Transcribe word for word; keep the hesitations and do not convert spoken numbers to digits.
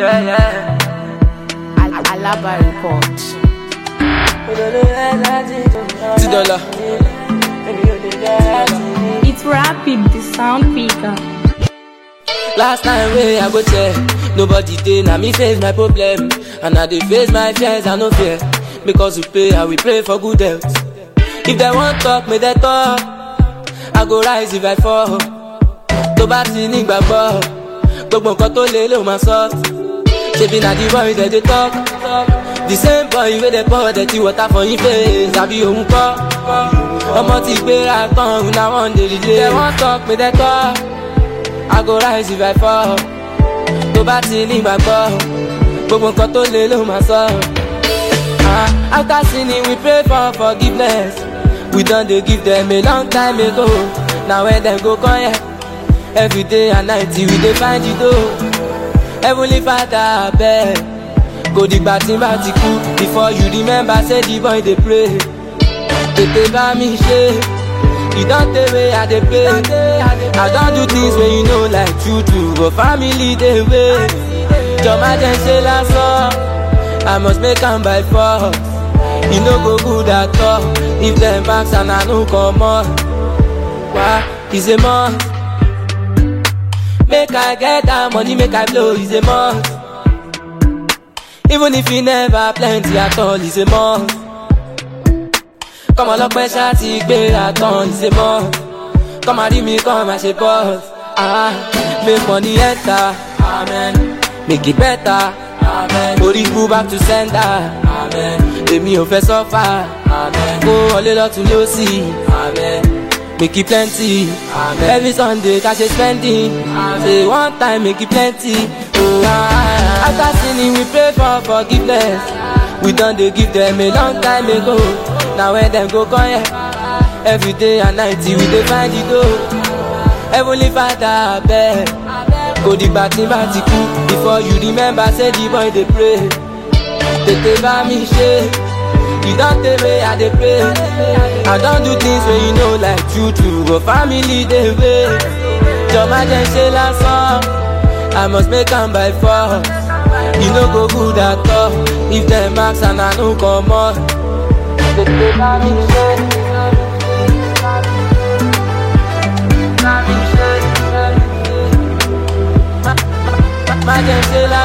Yeah, yeah. Al- Alaba report. Two dollar. It's rapid, the sound picker. Last time way I go check, nobody dey, na me face my problem. And I dey face my fears, I no fear. Because we pay, I will pray for good health. If they want talk, may they talk. I go rise if I fall. To bá ti ní gbàgbọ́, gbogbo nǹkan tó lé ló máa sọ. Ṣebí na the boy that they talk. The same boy wey dey pour dirty water for him face, àbí òun kọ́. Ọmọ ti gbéra tán, una one day delay. If they want talk, may they talk. I go rise if I fall. To bá ti ní gbàgbọ́, gbogbo nǹkan tó lé ló máa sọ. Ah, after sinning we pray for forgiveness. We done dey give them a long time ago. Now when them go come here, every day and night we dey find it though. Heavenly Father abeg, kò dìgbà tí n bá ti kú before you remember say the boy dey pray. Tètè bá mi ṣe, you don tey wey I dey pray. I don do things wey you know like true true, but family dey wait. Jọ̀má jẹ́ ṣe lásán, I must make am by force. E no go good at all if dem ask and I no comot. Why? It's a must. Make I get that money, make I blow, it's a must. Even if you never plenty at all, it's a must. Come on, look, pressure to gbéra tán, it's a must. Come and read me, come and shake boss. Ah, make money enter, amen. Make it better, amen. Body go back to sender, amen. Èmi ò fẹ́ suffer, amen. Go wọlé lọ́tún lósì, amen. Make it plenty, amen. Every Sunday cash is spending, amen. Say one time make it plenty, oh ah. After sinning we pray for forgiveness. We done dey give them a long time ago. Now when them go come here, every day and night we dey find it though. Heavenly Father abeg, kò dìgbà tí n bá ti kú before you remember say the boy dey pray. Tètè bá mi ṣe, you don tey wey I dey pray. I don do things wey you know like true true, but family dey wait. Jọ̀má jẹ́ ṣe lásán, I must make am by force. E no go good at all if dem ask and I no comot. Tètè bá mi ṣe, bá mi ṣe, má jẹ́ ṣe lásán.